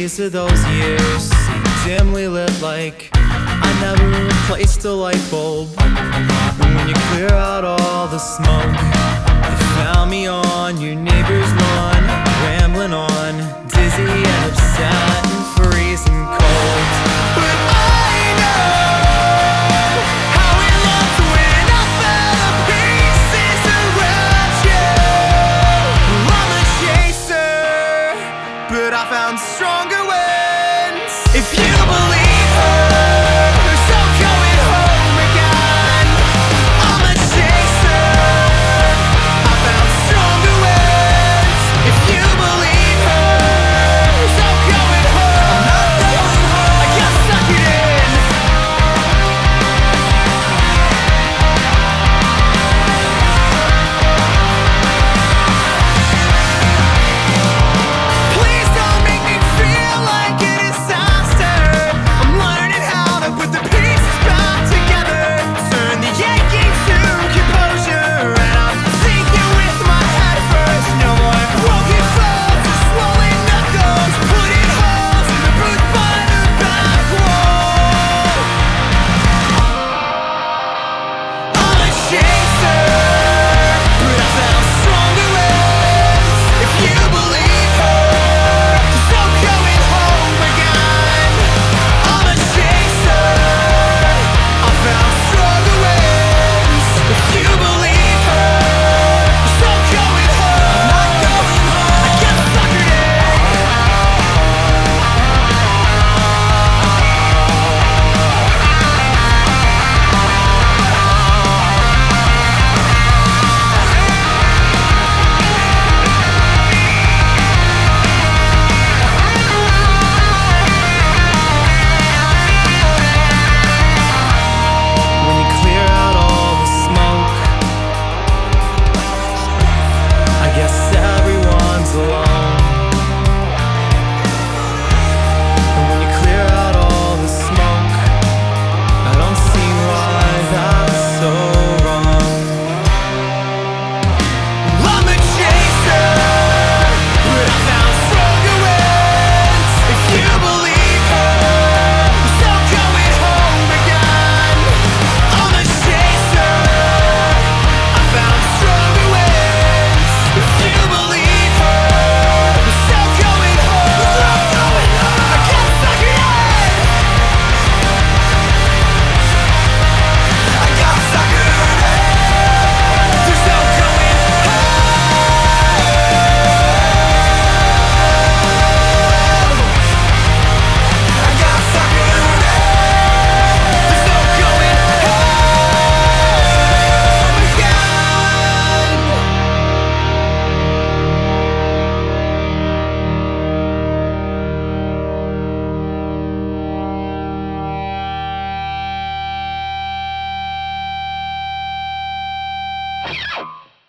memories of those years seem dimly lit, like I never replaced a light bulb. But when you clear out all the smoke, you found me on your neighbor's lawn, rambling on, dizzy and upset and freezing cold. But I know how it looks when I fell to pieces around you. I'm a chaser, but I found stronger winds. If you believe